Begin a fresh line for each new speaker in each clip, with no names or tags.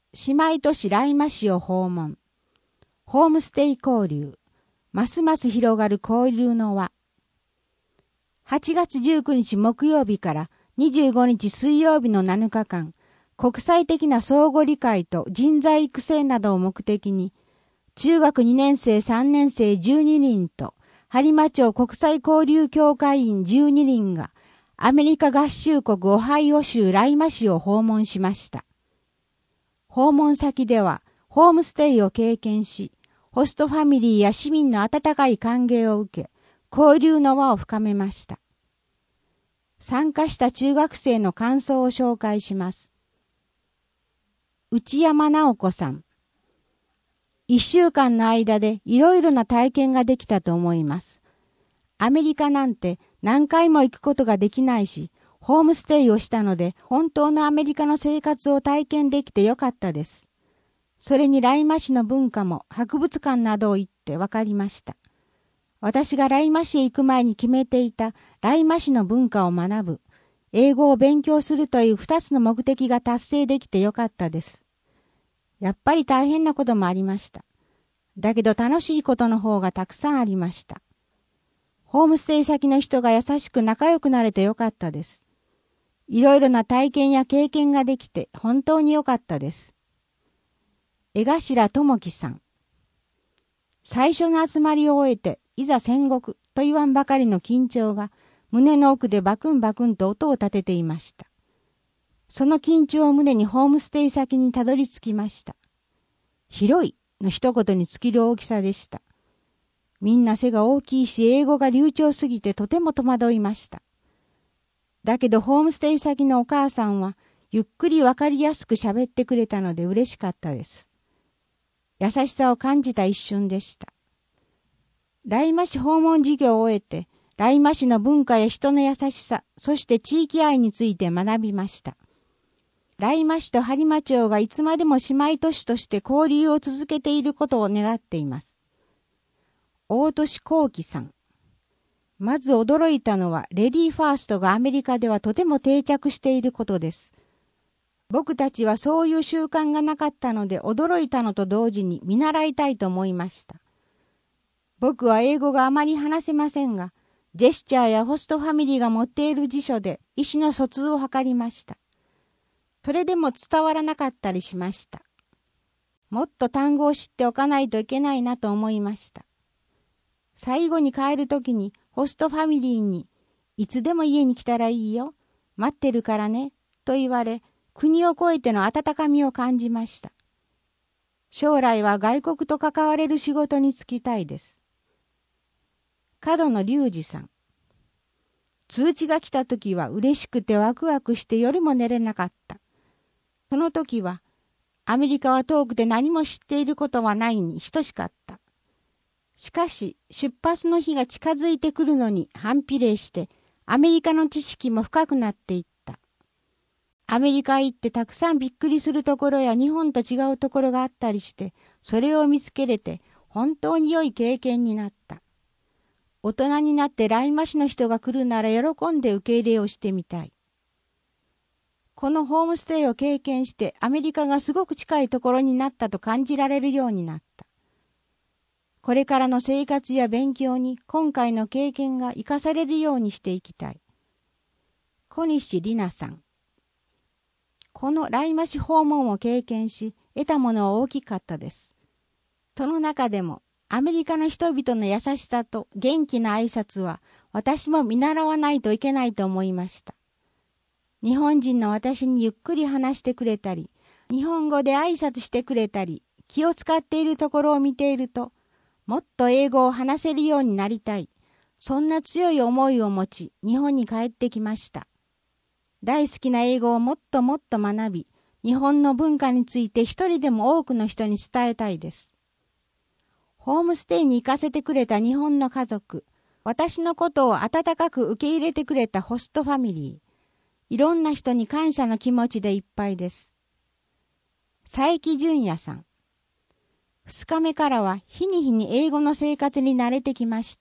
姉妹都市ライマ市を訪問。ホームステイ交流。ますます広がる交流の輪。8月19日木曜日から25日水曜日の7日間、国際的な相互理解と人材育成などを目的に、中学2年生3年生12人と、播磨町国際交流協会員12人が、アメリカ合衆国オハイオ州ライマ市を訪問しました。訪問先では、ホームステイを経験し、ホストファミリーや市民の温かい歓迎を受け、交流の輪を深めました。参加した中学生の感想を紹介します。内山直子さん。1週間の間でいろいろな体験ができたと思います。アメリカなんて何回も行くことができないし、ホームステイをしたので本当のアメリカの生活を体験できてよかったです。それにライマ市の文化も博物館などを行って分かりました。私がライマ市へ行く前に決めていたライマ市の文化を学ぶ、英語を勉強するという2つの目的が達成できてよかったです。やっぱり大変なこともありました。だけど楽しいことの方がたくさんありました。ホームステイ先の人が優しく仲良くなれてよかったです。いろいろな体験や経験ができて本当によかったです。江頭智樹さん。最初の集まりを終えて、いざ戦国と言わんばかりの緊張が胸の奥でバクンバクンと音を立てていました。その緊張を胸にホームステイ先にたどり着きました。広いの一言に尽きる大きさでした。みんな背が大きいし英語が流暢すぎてとても戸惑いました。だけどホームステイ先のお母さんはゆっくりわかりやすく喋ってくれたので嬉しかったです。優しさを感じた一瞬でした。ライマ市訪問事業を終えて、ライマ市の文化や人の優しさ、そして地域愛について学びました。ライマ市と播磨町がいつまでも姉妹都市として交流を続けていることを願っています。大俊幸喜さん。まず驚いたのは、レディーファーストがアメリカではとても定着していることです。僕たちはそういう習慣がなかったので驚いたのと同時に見習いたいと思いました。僕は英語があまり話せませんが、ジェスチャーやホストファミリーが持っている辞書で意思の疎通を図りました。それでも伝わらなかったりしました。もっと単語を知っておかないといけないなと思いました。最後に帰るときにホストファミリーに、いつでも家に来たらいいよ、待ってるからね、と言われ、国を越えての温かみを感じました。将来は外国と関われる仕事に就きたいです。角野隆二さん。通知が来たときは嬉しくてワクワクして夜も寝れなかった。その時は、アメリカは遠くで何も知っていることはないに等しかった。しかし、出発の日が近づいてくるのに反比例して、アメリカの知識も深くなっていった。アメリカへ行ってたくさんびっくりするところや日本と違うところがあったりして、それを見つけれて本当に良い経験になった。大人になってライマ市の人が来るなら喜んで受け入れをしてみたい。このホームステイを経験してアメリカがすごく近いところになったと感じられるようになった。これからの生活や勉強に今回の経験が生かされるようにしていきたい。小西里奈さん。このライマ市訪問を経験し、得たものは大きかったです。その中でも、アメリカの人々の優しさと元気な挨拶は、私も見習わないといけないと思いました。日本人の私にゆっくり話してくれたり、日本語で挨拶してくれたり、気を使っているところを見ていると、もっと英語を話せるようになりたい。そんな強い思いを持ち、日本に帰ってきました。大好きな英語をもっともっと学び、日本の文化について一人でも多くの人に伝えたいです。ホームステイに行かせてくれた日本の家族、私のことを温かく受け入れてくれたホストファミリー、いろんな人に感謝の気持ちでいっぱいです。佐伯淳也さん。2日目からは日に日に英語の生活に慣れてきました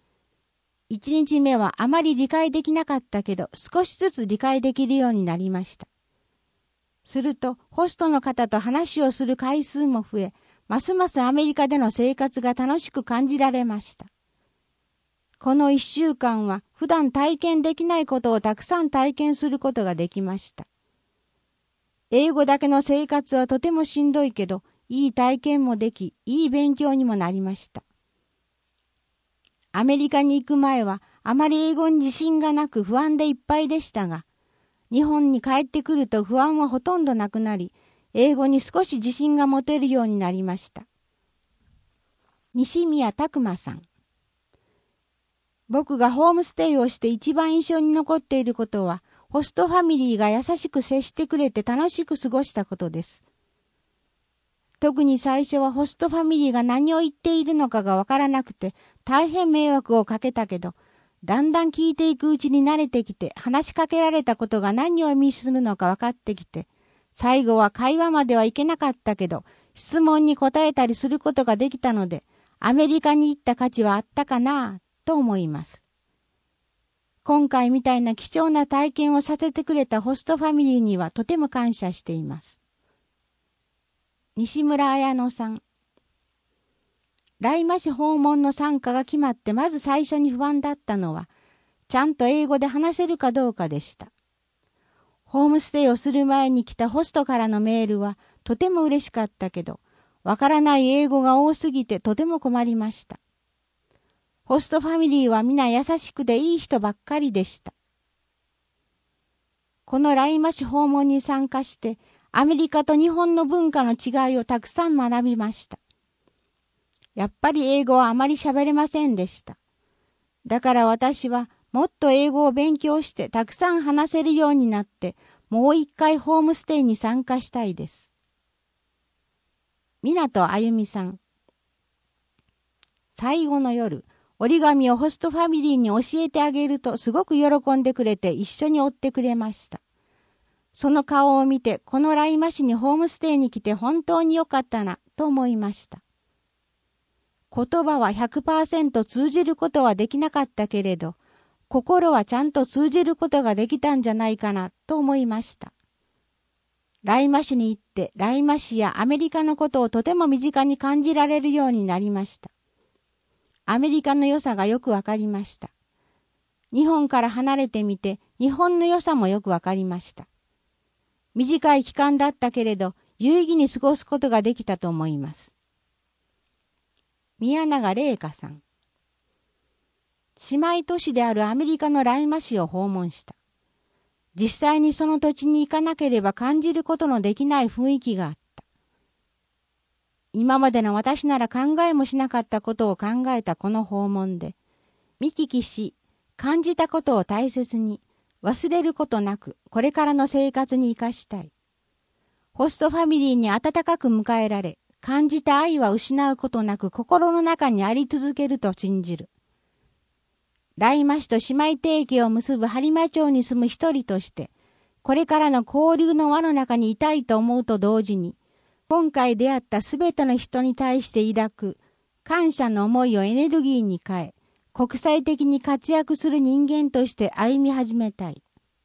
。1日目はあまり理解できなかったけど、少しずつ理解できるようになりました。 すると、ホストの方と話をする回数も増え、ますますアメリカでの生活が楽しく感じられました。この1週間は普段体験できないことをたくさん体験することができました。英語だけの生活はとてもしんどいけど、いい体験もでき、いい勉強にもなりました。アメリカに行く前はあまり英語に自信がなく不安でいっぱいでしたが、日本に帰ってくると不安はほとんどなくなり、英語に少し自信が持てるようになりました。西宮拓馬さん。僕がホームステイをして一番印象に残っていることは、ホストファミリーが優しく接してくれて楽しく過ごしたことです。特に最初はホストファミリーが何を言っているのかがわからなくて大変迷惑をかけたけど、だんだん聞いていくうちに慣れてきて話しかけられたことが何を意味するのか分かってきて、最後は会話まではいけなかったけど、質問に答えたりすることができたので、アメリカに行った価値はあったかなと思います。今回みたいな貴重な体験をさせてくれたホストファミリーにはとても感謝しています。西村彩乃さん。ライマ市訪問の参加が決まってまず最初に不安だったのは、ちゃんと英語で話せるかどうかでした。ホームステイをする前に来たホストからのメールはとても嬉しかったけど、わからない英語が多すぎてとても困りました。ホストファミリーは皆優しくでいい人ばっかりでした。このライマ市訪問に参加して、アメリカと日本の文化の違いをたくさん学びました。やっぱり英語はあまり喋れませんでした。だから私はもっと英語を勉強してたくさん話せるようになって、もう一回ホームステイに参加したいです。港あゆみさん。最後の夜、折り紙をホストファミリーに教えてあげるとすごく喜んでくれて一緒に折ってくれました。その顔を見て、このライマ市にホームステイに来て本当に良かったなと思いました。言葉は 100% 通じることはできなかったけれど、心はちゃんと通じることができたんじゃないかなと思いました。ライマ市に行って、ライマ市やアメリカのことをとても身近に感じられるようになりました。アメリカの良さがよくわかりました。日本から離れてみて、日本の良さもよくわかりました。短い期間だったけれど、有意義に過ごすことができたと思います。宮永玲香さん。姉妹都市であるアメリカのライマ市を訪問した。実際にその土地に行かなければ感じることのできない雰囲気があった。今までの私なら考えもしなかったことを考えたこの訪問で、見聞きし、感じたことを大切に、忘れることなく、これからの生活に生かしたい。ホストファミリーに温かく迎えられ、感じた愛は失うことなく心の中にあり続けると信じる。ライマ市と姉妹提携を結ぶ播磨町に住む一人として、これからの交流の輪の中にいたいと思うと同時に、今回出会ったすべての人に対して抱く感謝の思いをエネルギーに変え、国際的に活躍する人間として歩み始めたい。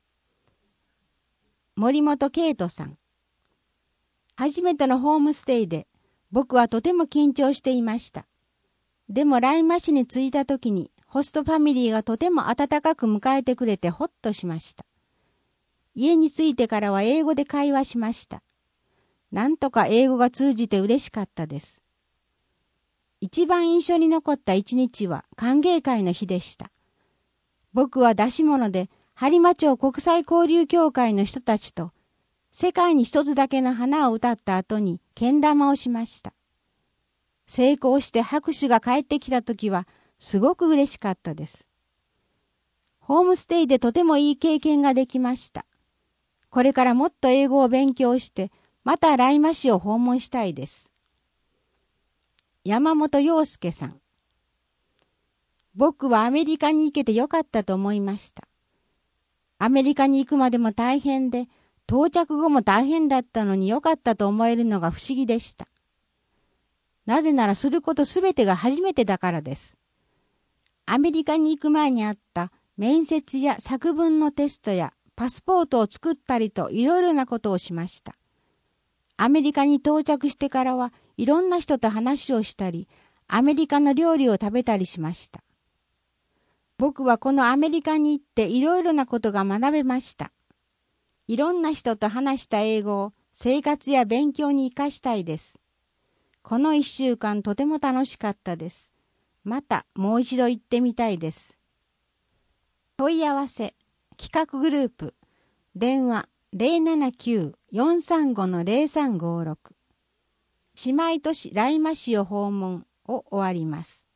森本圭人さん。初めてのホームステイで僕はとても緊張していました。でもライマ市に着いた時にホストファミリーがとても温かく迎えてくれてほっとしました。家に着いてからは英語で会話しました。なんとか英語が通じて嬉しかったです。一番印象に残った一日は歓迎会の日でした。僕は出し物で播磨町国際交流協会の人たちと世界に一つだけの花を歌った後にけん玉をしました。成功して拍手が返ってきた時はすごく嬉しかったです。ホームステイでとてもいい経験ができました。これからもっと英語を勉強してまたライマ市を訪問したいです。山本陽介さん。僕はアメリカに行けてよかったと思いました。アメリカに行くまでも大変で、到着後も大変だったのによかったと思えるのが不思議でした。なぜならすることすべてが初めてだからです。アメリカに行く前にあった面接や作文のテストやパスポートを作ったりといろいろなことをしました。アメリカに到着してからはいろんな人と話をしたり、アメリカの料理を食べたりしました。僕はこのアメリカに行っていろいろなことが学べました。いろんな人と話した英語を生活や勉強に活かしたいです。この1週間とても楽しかったです。またもう一度行ってみたいです。問い合わせ、企画グループ、電話 079-435-0356 姉妹都市ライマ市を訪問を終わります。